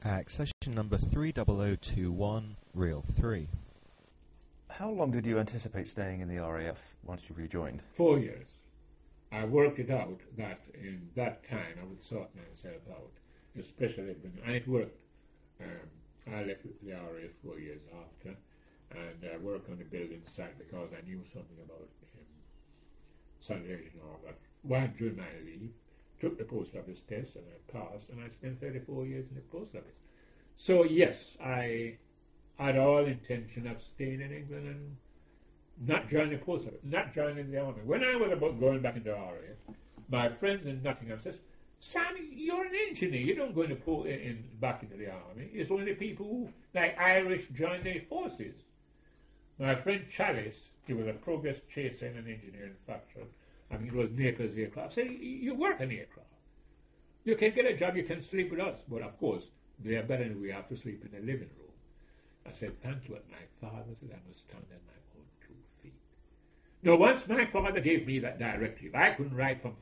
Accession number 30021, reel 3. How long did you anticipate staying in the RAF once you rejoined? 4 years. I worked it out that in that time I would sort myself out, especially and it worked. I left the RAF 4 years after, and I worked on the building site because I knew something about sanitation and all that. While during my leave, took the post office test and I passed, and I spent 34 years in the post office. So yes, I had all intention of staying in England and not joining the post office, not joining the army. When I was about going back into the RAF, my friends in Nottingham says, "Son, you're an engineer. You don't go back into the army. It's only people who, like Irish, join the forces." My friend Chalice, he was a progress chaser and an engineer in factory. I think it was Naples Aircraft. Say, "You work in aircraft. You can get a job. You can sleep with us." But of course, they are better than we have to sleep in the living room. I said, "Thank you." What my father said, I must stand on my own 2 feet. Now, once my father gave me that directive, I couldn't ride from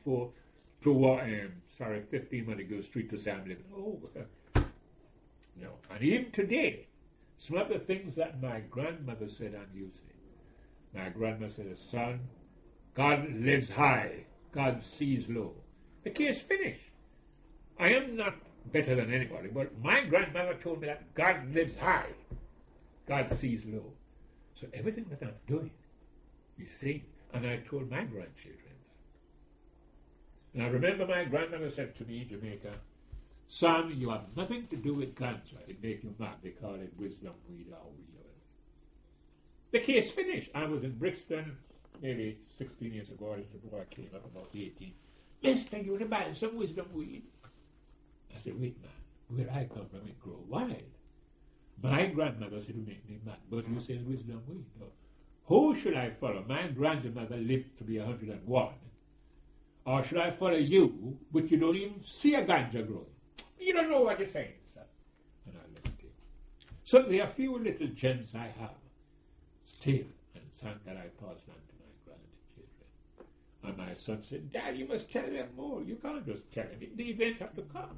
15 Montague Street to say I'm living. No. And even today, some of the things that my grandmother said I'm using. My grandmother said, "Son, God lives high, God sees low." The case finished. I am not better than anybody, but my grandmother told me that God lives high, God sees low. So everything that I'm doing, you see, and I told my grandchildren that. And I remember my grandmother said to me in Jamaica, "Son, you have nothing to do with ganja. It make you mad. They call it wisdom weed or weed." The case finished. I was in Brixton maybe 16 years ago. As the boy came up about 18. "Mister, you want to buy some wisdom weed?" I said, "Wait, man. Where I come from, it grow wild." My grandmother said, "You make me mad. But you say wisdom weed." No. Who should I follow? My grandmother lived to be 101. Or should I follow you, which you don't even see a ganja growing? You don't know what you're saying, sir. And I looked at him. So there are a few little gems I have still, and thank God I passed on to my grandchildren. And my son said, "Dad, you must tell them more. You can't just tell them. The event have to come."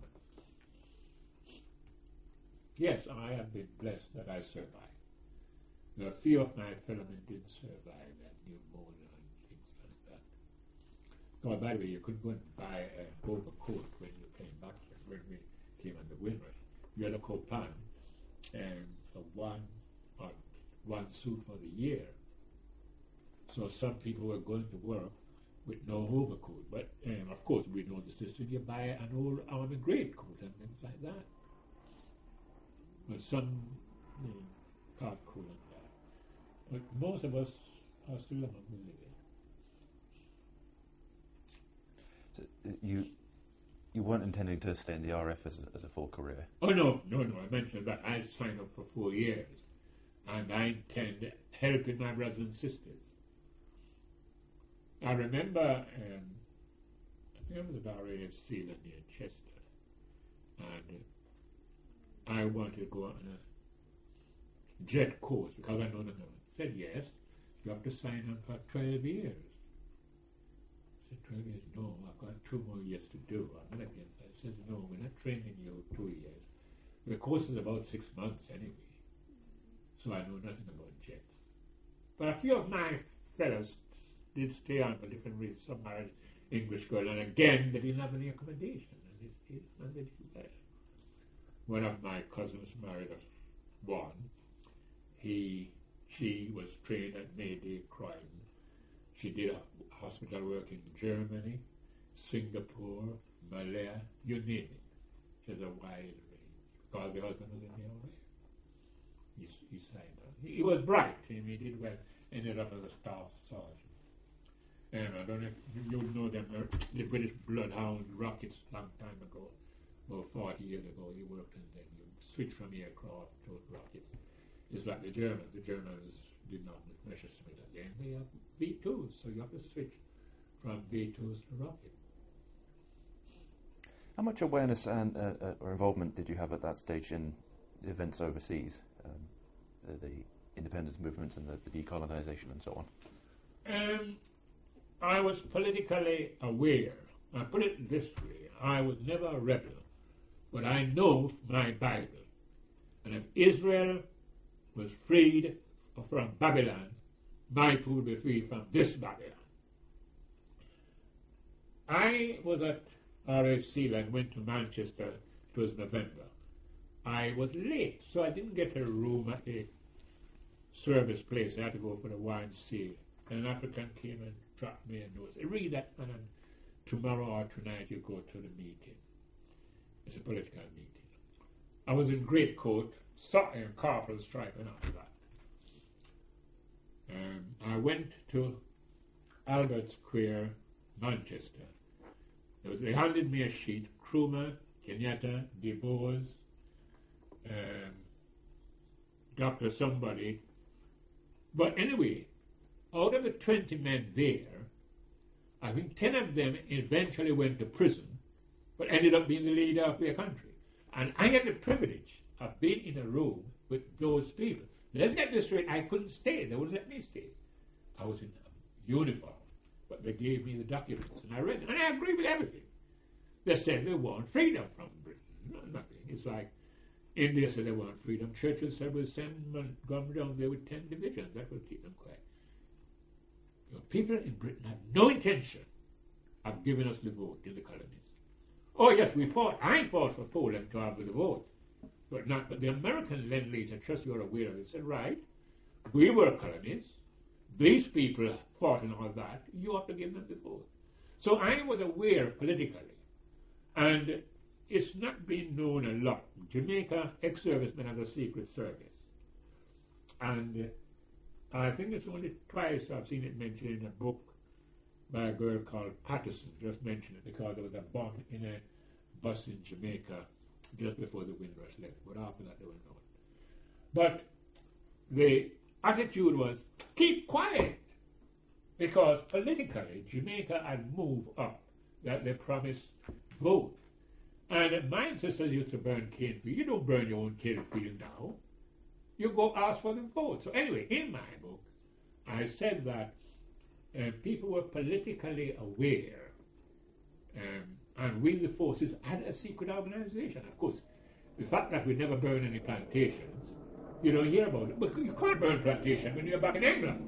Yes, I have been blessed that I survived. There are few of my fellow men didn't survive that pneumonia and things like that. Oh, by the way, you couldn't go and buy an overcoat when you came back here, when we came on the Windrush. You had a coupon for one suit for the year. So some people were going to work with no overcoat. But, of course, we know the system. You buy an old army greatcoat and things like that. But some can't cool it down. But most of us are still among the So living. you weren't intending to stay in the RF as a full career? Oh, no. I mentioned that. I signed up for 4 years. And I intend helping my brothers and sisters. I remember, I think I was at RAF Sealand near Chester. And I wanted to go on a jet course because I know the man. Said, "Yes, you have to sign up for 12 years. I said, 12 years? No, I've got 2 more years to do. I'm not against that. I said, "No, we're not training you 2 years. The course is about 6 months anyway. So I know nothing about jets." But a few of my fellows did stay on for different reasons. Some married English girl, and again, they didn't have any accommodation, and they stayed, and they did well. One of my cousins married one. She was trained at Mayday Croydon. She did hospital work in Germany, Singapore, Malaya, you name it. She has a wide range. Because the husband was in the army. He signed on. He was bright. He did well. Ended up as a staff sergeant. And I don't know if you know them, the British Bloodhound Rockets long time ago. About 40 years ago, he worked in them. You switch from aircraft to rockets. It's like the Germans. The Germans did not make Messerschmitt again. They have V2s, so you have to switch from V2s to rockets. How much awareness and or involvement did you have at that stage in the events overseas, the independence movement and the decolonisation and so on? I was politically aware. I put it this way: I was never a rebel, but I know my Bible. And if Israel was freed from Babylon, my people will be freed from this Babylon. I was at RAC and went to Manchester. It was November. I was late, so I didn't get a room at the service place. I had to go for the YMCA. And an African came and dropped me a note. Read that, and tomorrow or tonight you go to the meeting. It's a political meeting. I was in greatcoat, corporal stripe, and after that. I went to Albert Square, Manchester. They handed me a sheet, Krumah, Kenyatta, Du Bois, Dr. Somebody. But anyway, out of the 20 men there, I think 10 of them eventually went to prison, but ended up being the leader of their country. And I had the privilege of being in a room with those people. Let's get this straight, I couldn't stay. They wouldn't let me stay. I was in uniform, but they gave me the documents, and I read them, and I agree with everything. They said they want freedom from Britain. No, nothing. It's like India said they want freedom. Churchill said we'll send Montgomery down there with 10 divisions. That will keep them quiet. You know, people in Britain had no intention of giving us the vote in the colonies. Oh yes, we fought. I fought for Poland to have the vote, but not. But the American Lend-Lease, I trust you're aware of it, said, right, we were colonies. These people fought and all that. You have to give them the vote. So I was aware politically, and it's not been known a lot. Jamaica, ex-servicemen have a secret service, and I think it's only twice I've seen it mentioned in a book by a girl called Patterson. Just mentioned it because there was a bomb in a bus in Jamaica just before the Windrush left, but after that they were known. But the attitude was, keep quiet, because politically Jamaica had moved up, that they promised vote. And my ancestors used to burn cane field. You don't burn your own cane field now. You go ask for the vote. So anyway, in my book, I said that people were politically aware, and we, the forces, had a secret organization. Of course, the fact that we never burned any plantations, you don't hear about it. But you can't burn plantation when you're back in England.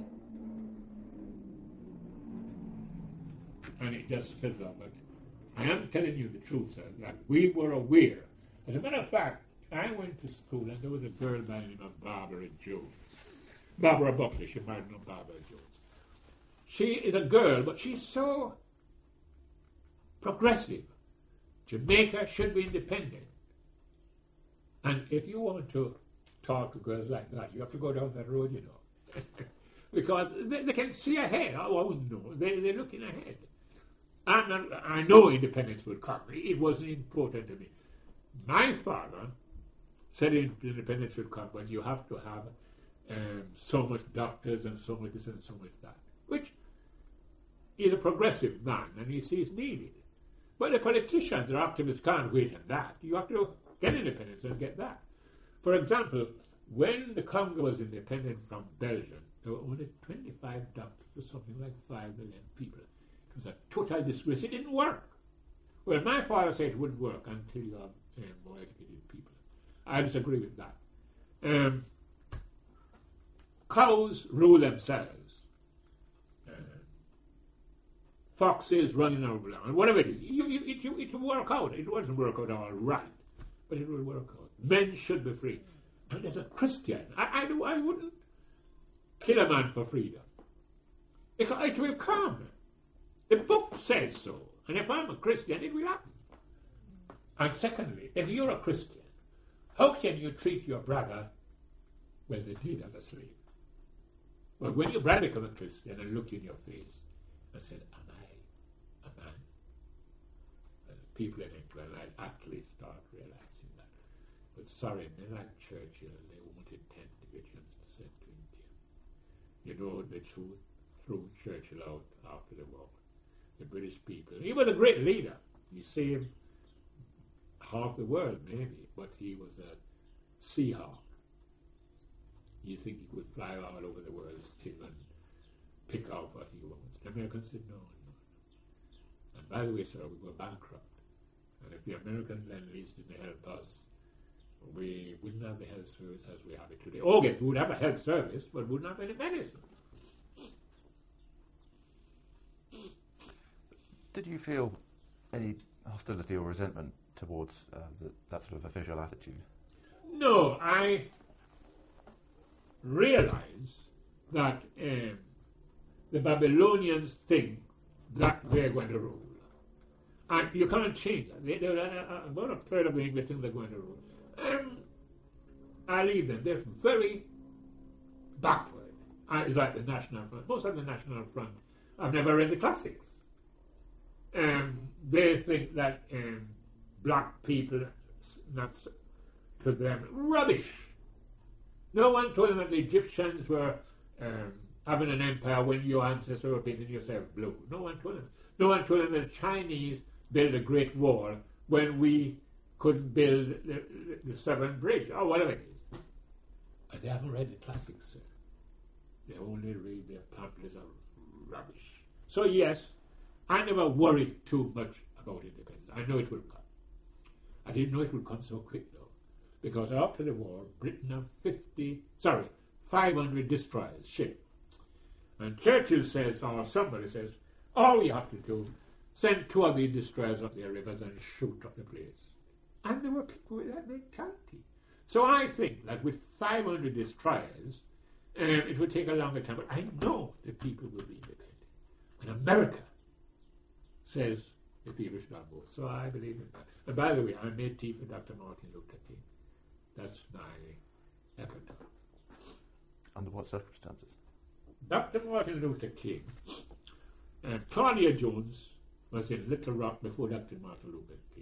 And it just fizzled out. But I am telling you the truth, sir, that we were aware. As a matter of fact, I went to school and there was a girl by the name of Barbara Jones. Barbara Buckley, she might know Barbara Jones. She is a girl, but she's so progressive. Jamaica should be independent. And if you want to talk to girls like that, you have to go down that road, you know. Because they can see ahead. Oh, I wouldn't know. They're looking ahead. I know independence would come. It wasn't important to me. My father said independence should come when you have to have so much doctors and so much this and so much that, which is a progressive man and he sees needed. But the politicians or activists can't wait on that. You have to get independence and get that. For example, when the Congo was independent from Belgium, there were only 25 doctors for something like 5 million people. It was a total disgrace. It didn't work. Well, my father said it wouldn't work until you have more educated people. I disagree with that. Cows rule themselves. Foxes running around, whatever it is. It will work out. It doesn't work out all right, but it will work out. Men should be free. And as a Christian, I wouldn't kill a man for freedom. Because it will come. The book says so. And if I'm a Christian, it will happen. And secondly, if you're a Christian, how can you treat your brother when they did as a slave? Well, when your brother become a Christian and looked in your face and said, am I a man? People in England actually start realizing that. But sorry, men like Churchill, they wanted 10 divisions to send to India. You know the truth, threw Churchill out after the war. The British people. He was a great leader. He saved half the world, maybe, but he was a Seahawk. You think he could fly all over the world still and pick out what he wants. The Americans said, no. And by the way, sir, we were bankrupt. And if the American Lend-Lease didn't help us, we wouldn't have the health service as we have it today. Okay, we would have a health service, but we wouldn't have any medicine. Did you feel any hostility or resentment towards that sort of official attitude? No, I realize that the Babylonians think that they're going to rule. And you can't change that. About a third of the English think they're going to rule. I leave them. They're very backward. It's like the National Front. Most of the National Front have never read the classics. They think that black people, not to them, rubbish. No one told them that the Egyptians were having an empire when your ancestors were painting yourself blue. No one told them. No one told them that the Chinese built a great wall when we couldn't build the Severn Bridge or whatever it is. But they haven't read the classics, sir. They only read their pamphlets of rubbish. So yes, I never worried too much about independence. I know it will come. I didn't know it would come so quick though, because after the war, Britain had 500 destroyers, ships. And Churchill says, or somebody says, all we have to do, send 2 of these destroyers up their rivers and shoot up the place. And there were people with that mentality. So I think that with 500 destroyers, it would take a longer time. But I know that people will be independent. And America says the people should have both. So I believe in that. And by the way, I made tea for Dr. Martin Luther King. That's my epitaph. Under what circumstances? Dr. Martin Luther King and Claudia Jones was in Little Rock before Dr. Martin Luther King.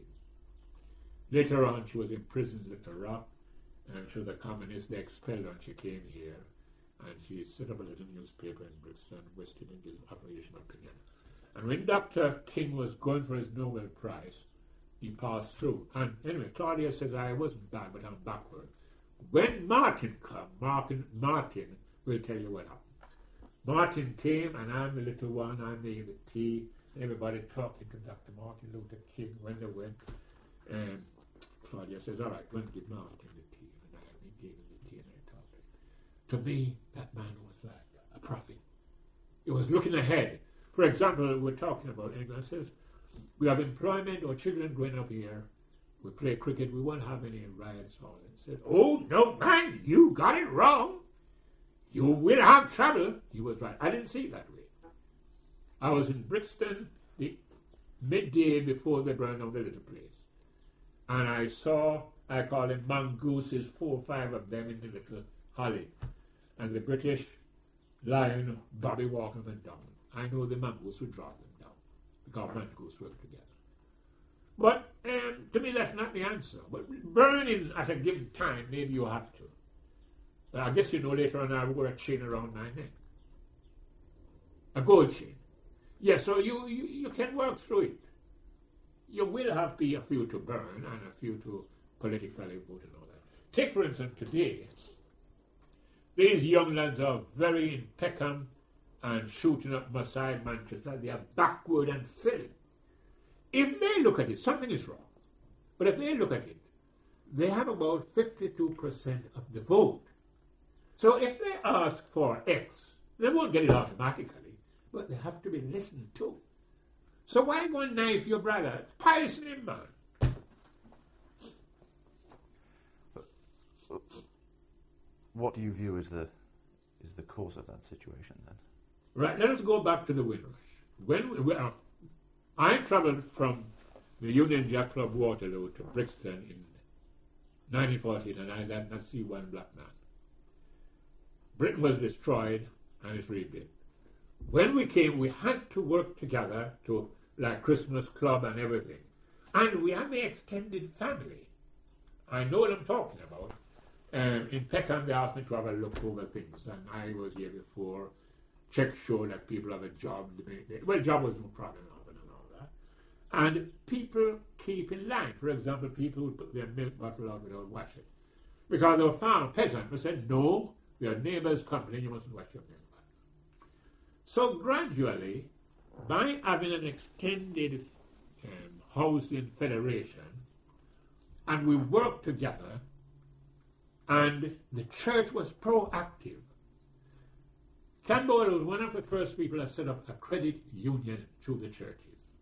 Later on, she was in prison in Little Rock, and she was a communist. They expelled her, and she came here, and she set up a little newspaper in Brixton, West Indian Affiliation Opinion. And when Dr. King was going for his Nobel Prize, he passed through. And anyway, Claudia says, I wasn't bad, but I'm backward. When Martin came, Martin will tell you what happened. Martin came, and I'm the little one, I made the tea, and everybody talking to Dr. Martin Luther King when they went. And Claudia says, all right, go and give Martin the tea. And I gave him the tea, and I talked to him. To me, that man was like a prophet. He was looking ahead. For example, we're talking about England. Says, we have employment, or children growing up here, we play cricket, we won't have any riots. All that. Said, oh, no, man, you got it wrong. You will have trouble. He was right. I didn't see it that way. I was in Brixton the midday before they burned down the little place. And I saw, I call them mongooses, 4 or 5 of them in the little holly. And the British lion, Bobby Walker went down. I know the mongoose would drive them down, because mongoose work together. But to me, that's not the answer. But burning at a given time, maybe you have to. But I guess you know later on I wore a chain around my neck. A gold chain. Yeah, so you can work through it. You will have a few to burn and a few to politically vote and all that. Take, for instance, today, these young lads are very in Peckham and shooting up Masai, Manchester. They are backward and silly. If they look at it, something is wrong. But if they look at it, they have about 52% of the vote. So if they ask for X, they won't get it automatically, but they have to be listened to. So why go and knife your brother? Poison him, man. What do you view as the cause of that situation then? Right, let us go back to the Windrush. I travelled from the Union Jack Club Waterloo to Brixton in 1914, and I did not see one black man. Britain was destroyed and it's rebuilt. When we came, we had to work together to, like Christmas Club and everything. And we have the extended family. I know what I'm talking about. In Peckham, they asked me to have a look over things, and I was here before. Check show that people have a job. Well, job was no problem and all that. And people keep in line. For example, people would put their milk bottle out without washing. Because they were farm peasants who said, no, your neighbour's company, you mustn't wash your milk bottle. So gradually, by having an extended Housing Federation, and we worked together, and the church was proactive. Campbell was one of the first people that set up a credit union through the churches.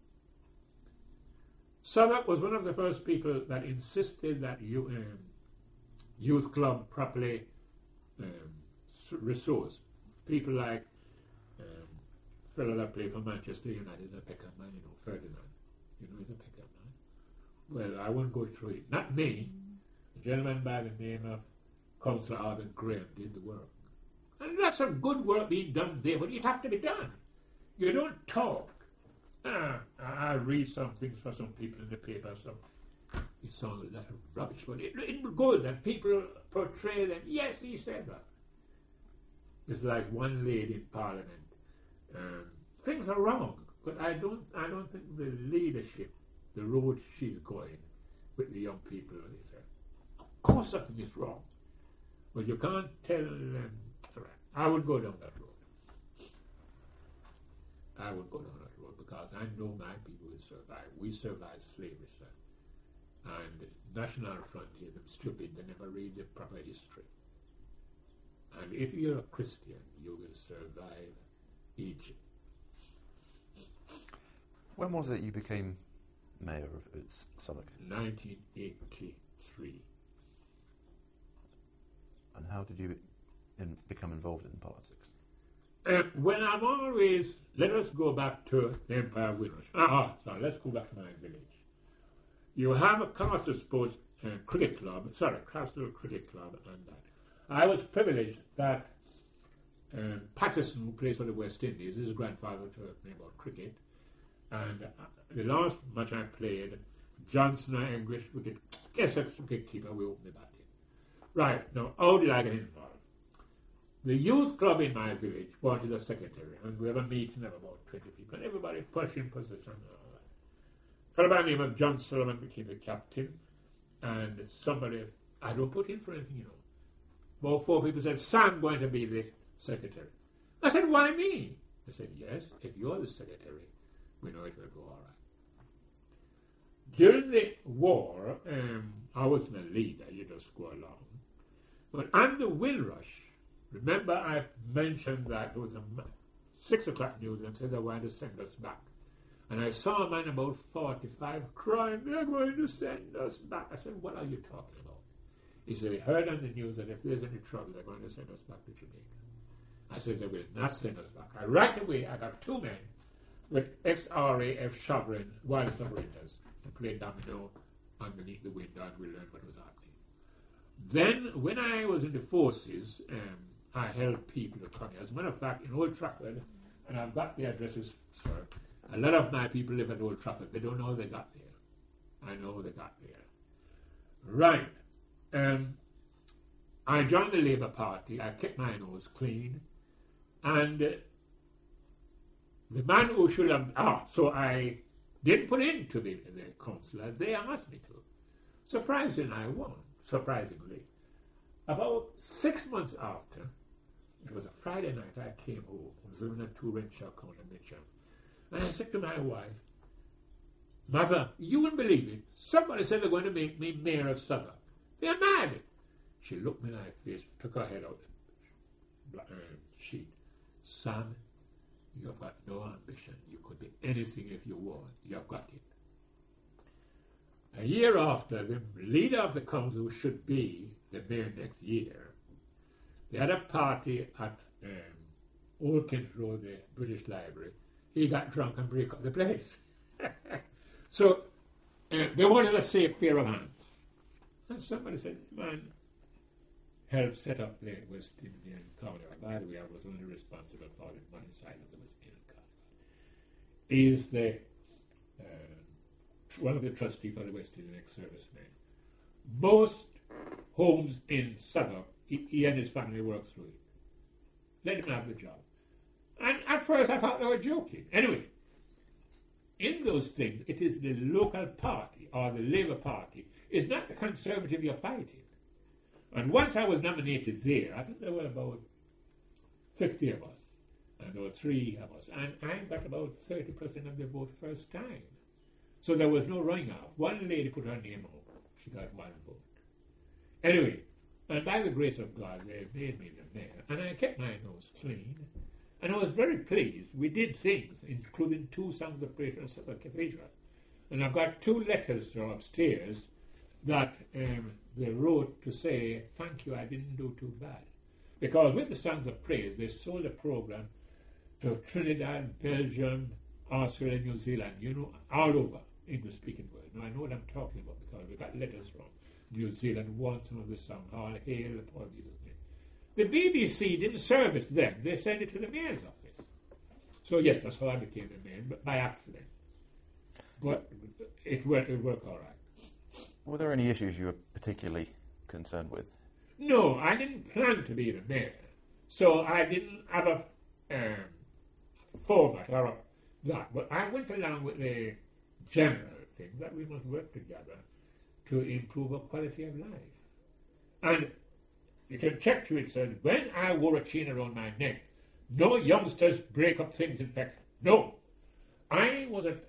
Southwark was one of the first people that insisted that youth club properly resource. People like fellow that played for Manchester United, a Peckham man, Ferdinand. You know he's a Peckham man. Well, I won't go through it. Not me. A gentleman by the name of Councillor Arvin Graham did the work. And lots of good work being done there, but it have to be done. You don't talk. I read some things for some people in the paper, it sounds a lot of rubbish, but it's good that people portray that, yes, he said that. It's like one lady in Parliament. Things are wrong, but I don't think the leadership, the road she's going with the young people, of course something is wrong, but you can't tell them. I would go down that road. I would go down that road because I know my people will survive. We survived slavery, sir. And the National Frontier, them stupid, they never read the proper history. And if you're a Christian, you will survive Egypt. When was it you became mayor of Southwark? 1983. And how did you become involved in politics? Well, I'm always, let us go back to the Empire Windrush. Let's go back to my village. You have a Castle Sports Cricket Club, Castle Cricket Club and that. I was privileged that Patterson, who plays for the West Indies, his grandfather taught me about cricket. And the last match I played, Johnson and English, wicket keeper, we opened the batting. Right, now, how did I get involved? The youth club in my village wanted a secretary, and we have a meeting of about 20 people, and everybody pushing position and all that. A fellow by the name of John Sullivan became the captain, and somebody, I don't put in for anything, About 4 people said, Sam going to be the secretary. I said, why me? They said, yes, if you're the secretary, we know it will go all right. During the war, I wasn't a leader, you just go along. But on the Windrush, remember I mentioned that there was a 6 o'clock news and said they wanted to send us back. And I saw a man about 45 crying, they're going to send us back. I said, what are you talking about? He said, he heard on the news that if there's any trouble, they're going to send us back to Jamaica. I said, they will not send us back. Right away, I got 2 men with ex-RAF sovereign, wireless operators, to play domino underneath the window, and we learned what was happening. Then, when I was in the forces, I helped people to come here. As a matter of fact, in Old Trafford, and I've got the addresses, sir, a lot of my people live at Old Trafford. They don't know how they got there. I know how they got there. Right. I joined the Labour Party. I kept my nose clean. And the man who should have... so I didn't put into the councillor. They asked me to. Surprisingly, I won. Surprisingly. About 6 months after, it was a Friday night, I came home. I was living at 2 Renshaw County, Mitcham. And I said to my wife, Mother, you wouldn't believe it. Somebody said they're going to make me mayor of Southwark. They're mad. She looked me in my face, took her head out the sheet. Son, you've got no ambition. You could be anything if you want. You've got it. A year after, the leader of the council, who should be the mayor next year, they had a party at Old Kent Road, the British Library. He got drunk and broke up the place. So they wanted a safe pair of hands. And somebody said, man, help set up the West Indian Carnival. By the way, I was only responsible for the money side of the West Indian Carnival. He is the one of the trustees for the West Indian ex-servicemen. Most homes in Southwark, he and his family work through it. Let him have the job. And at first I thought they were joking. Anyway, in those things, it is the local party or the Labour Party. It's not the Conservative you're fighting. And once I was nominated there, I think there were about 50 of us. And there were 3 of us. And I got about 30% of the vote first time. So there was no running off. One lady put her name on. She got one vote. Anyway, and by the grace of God, they made me the mayor. And I kept my nose clean. And I was very pleased. We did things, including 2 songs of praise from the cathedral. And I've got 2 letters from upstairs that they wrote to say, thank you, I didn't do too bad. Because with the songs of praise, they sold a program to Trinidad, Belgium, Australia, New Zealand, all over English-speaking world. Now, I know what I'm talking about because we got letters from New Zealand, want some of the song, All Hail the Poor Jesus' name. The BBC didn't service them. They sent it to the mayor's office. So, yes, that's how I became the mayor, but by accident. But it worked all right. Were there any issues you were particularly concerned with? No, I didn't plan to be the mayor. So I didn't have a format or that. But I went along with the general thing that we must work together to improve our quality of life. And you can check to it, said, when I wore a chain around my neck, no youngsters break up things in Peckham. No. I was at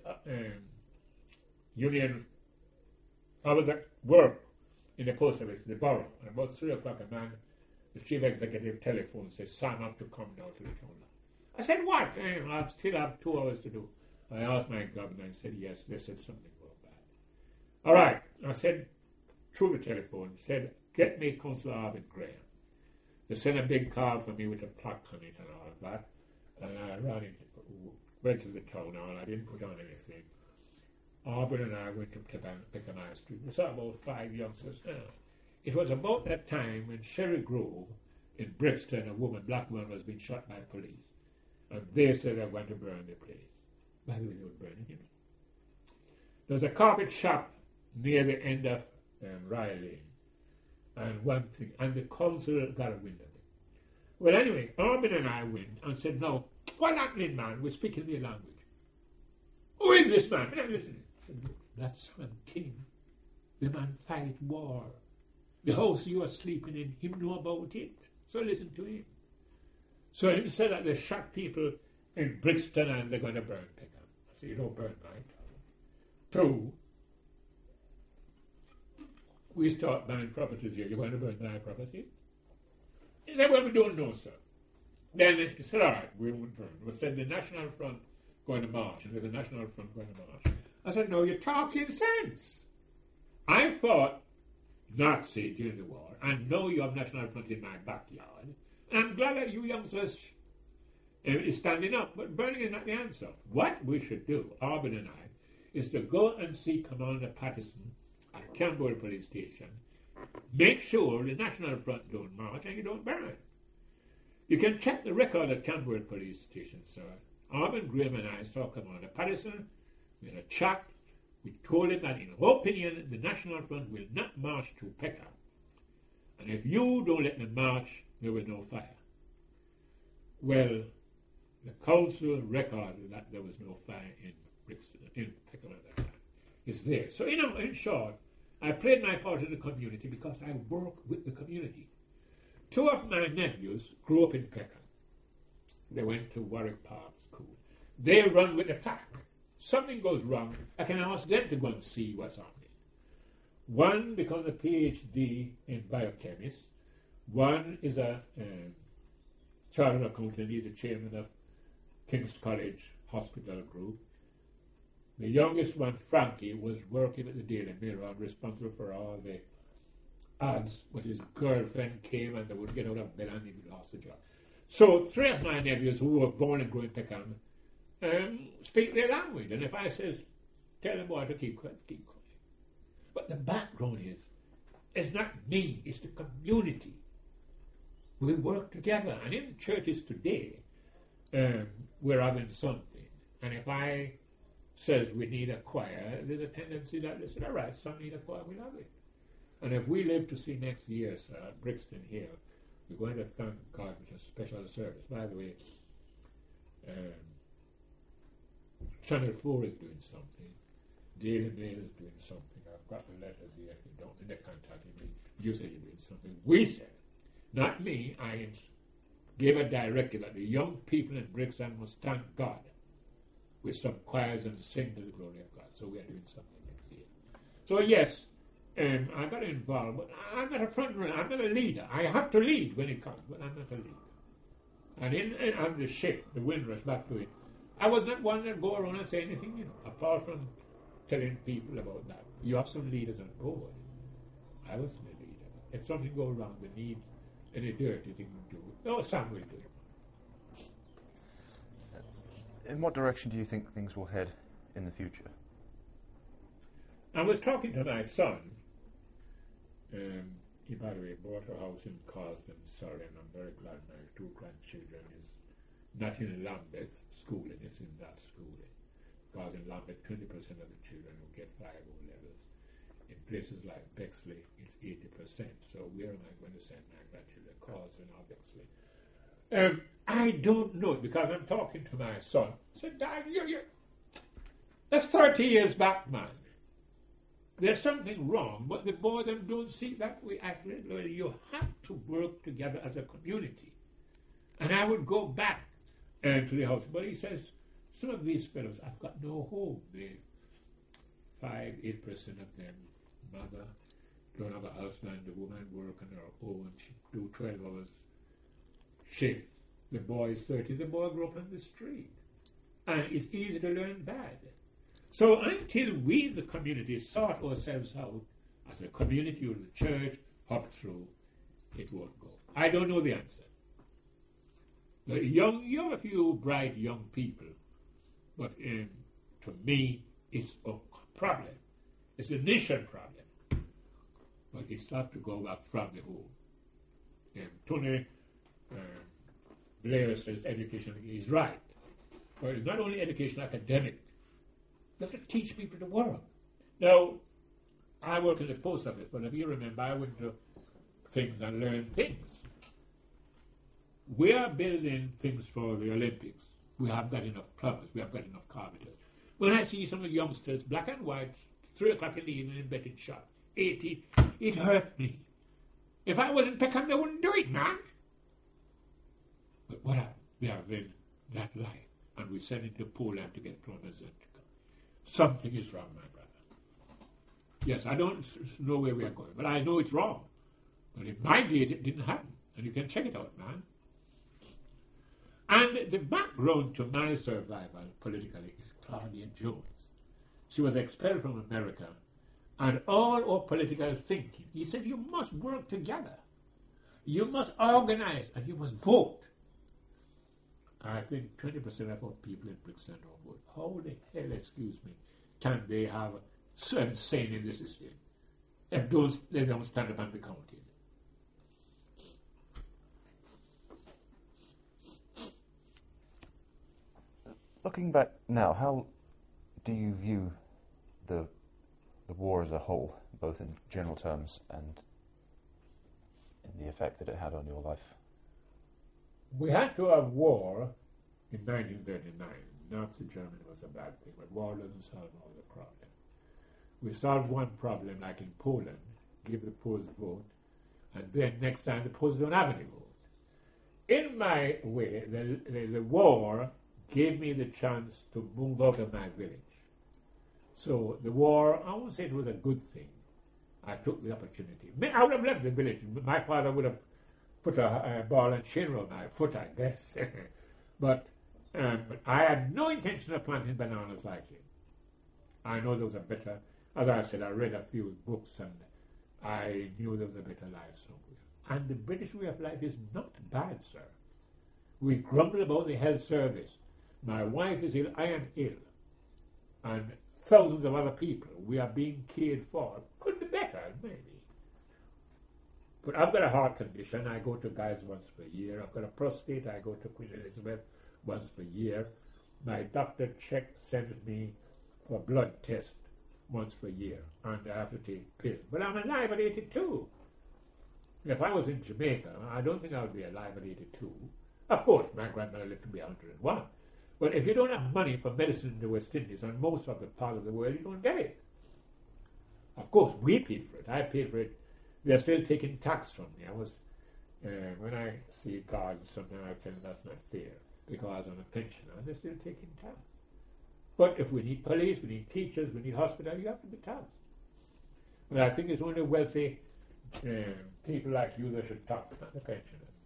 Union, I was at work in the post office, the borough, and about 3 o'clock a man, the chief executive telephone says, Sam, I have to come down to the town hall. I said, what? I still have 2 hours to do. I asked my governor and said, yes, they said something about that. All right. I said, through the telephone, said, get me Councillor Arvin Graham. They sent a big car for me with a plaque on it and all of that. And I went to the town hall. I didn't put on anything. Arvin and I went to Peckham High Street. We saw about 5 youngsters. It was about that time when Sherry Grove in Brixton, a black woman, was being shot by police. And they said they were going to burn the place. By the way, they would burn it, There was a carpet shop near the end of Rye Lane. And one thing, and the council got a wind of it. Well, anyway, Arvin and I went and said, no, what happening, man? We're speaking their language. Who is this man? And I listened. I said, look, that's Sam King. The man fight war. The house you are sleeping in, him know about it. So listen to him. So he said that they shot people in Brixton and they're going to burn Peckham. I said, you don't burn my town. 2, we start buying properties here. You're going to burn my property? He said, well, we don't know, sir. Then he said, all right, we won't burn. We said the National Front going to march, and there's a National Front going to march. I said, no, you're talking sense. I fought Nazi during the war, and now you have National Front in my backyard, and I'm glad that you youngsters is standing up, but burning is not the answer. What we should do, Arvin and I, is to go and see Commander Patterson at Camberwell Police Station, make sure the National Front don't march and you don't burn. You can check the record at Camberwell Police Station, sir. Arvin Graham and I saw Commander Patterson. We had a chat. We told him that in our opinion, the National Front will not march to Peckham. And if you don't let them march, there will be no fire. Well, the council recorded that there was no fire in Peckham at that time. It's there. So, in short, I played my part in the community because I work with the community. 2 of my nephews grew up in Peckham. They went to Warwick Park School. They run with the pack. Something goes wrong, I can ask them to go and see what's happening. One becomes a PhD in biochemist. One is a chartered accountant. He's the chairman of King's College Hospital Group. The youngest one, Frankie, was working at the Daily Mirror and responsible for all the ads, but his girlfriend came and they would get out of bed and he lost the job. So 3 of my nephews who were born and grew in Peckham speak their language. And if I says, tell them boy to keep quiet, keep quiet. But the background is, it's not me, it's the community. We work together. And in the churches today, we're having something. And if I says we need a choir, there's a tendency that they say, all right, some need a choir, we'll have it. And if we live to see next year, sir, at Brixton Hill, we're going to thank God with a special service. By the way, Channel 4 is doing something. Daily Mail is doing something. I've got the letters here. If you don't, they're contacting me. You say you're doing something. We said, not me, I gave a directive that the young people in Brixton must thank God with some choirs and sing to the glory of God. So we are doing something next year. So yes, I got involved, but I'm not a front runner. I'm not a leader. I have to lead when it comes, but I'm not a leader. And on the ship, the Windrush, back to it, I was not one that go around and say anything, apart from telling people about that. You have some leaders on board. I wasn't a leader. If something goes wrong, they need any dirty thing to do. No, Sam will do it. In what direction do you think things will head in the future? I was talking to my son. He, by the way, bought a house in Carsden, Surrey, and I'm very glad my 2 grandchildren is not in Lambeth schooling, it's in that schooling. Because in Lambeth, 20% of the children who get 5 O levels. In places like Bexley, it's 80%. So where am I going to send my grandchildren? Carsden or Bexley? I don't know, because I'm talking to my son. I said, Dad, that's 30 years back, man. There's something wrong, but the boys don't see that way. You have to work together as a community. And I would go back to the house. But he says, some of these fellows have got no home. They 5-8% of them, mother, don't have a husband, the woman work on her own, she do 12 hours shift. The boy is 30, the boy grew up on the street. And it's easy to learn bad. So until we, the community, sort ourselves out as a community or the church, hop through, it won't go. I don't know the answer. You have a few bright young people, but to me, it's a problem. It's a nation problem. But it starts to go back from the home. Tony Blair says education is right. But it's not only education, academic. You have to teach people to work. Now, I work in the post office, but if you remember, I went to things and learned things. We are building things for the Olympics. We have got enough plumbers. We have got enough carpenters. When I see some of the youngsters, black and white, 3 o'clock in the evening in betting shop, 18, it hurt me. If I wasn't Peckham, they wouldn't do it, man. But what happened? We are in that life. And we send it to Poland to get plumbers. Something is wrong, my brother. Yes, I don't know where we are going, but I know it's wrong. But in my days, it didn't happen. And you can check it out, man. And the background to my survival politically is Claudia Jones. She was expelled from America. And all our political thinking, he said, you must work together. You must organize and you must vote. I think 20% of our people in Brixton don't vote. How the hell, excuse me, can they have certain saying in the system if they don't stand up and be counted? Looking back now, how do you view the war as a whole, both in general terms and in the effect that it had on your life? We had to have war in 1939. Nazi Germany was a bad thing, but war doesn't solve all the problems. We solved one problem, like in Poland, give the Poles vote, and then next time the Poles don't have any vote. In my way, the war gave me the chance to move out of my village. So the war, I won't say it was a good thing. I took the opportunity. I would have left the village. My father would have put a ball and chain around my foot, I guess. But I had no intention of planting bananas like him. I know there was a better, as I said, I read a few books and I knew there was a better life somewhere. And the British way of life is not bad, sir. We grumble about the health service. My wife is ill, I am ill. And thousands of other people, we are being cared for. Could be better, maybe. But I've got a heart condition. I go to Guy's once per year. I've got a prostate. I go to Queen Elizabeth once per year. My doctor sends me for blood test once per year. And I have to take pills. But I'm alive at 82. If I was in Jamaica, I don't think I would be alive at 82. Of course, my grandmother lived to be 101. But if you don't have money for medicine in the West Indies and most of the part of the world, you don't get it. Of course, we paid for it. I paid for it. They're still taking tax from me. When I see cards, sometimes I tell them that's not fair because I'm a pensioner. They're still taking tax. But if we need police, we need teachers, we need hospitals, you have to be tough. But I think it's only wealthy people like you that should talk, not the pensioners.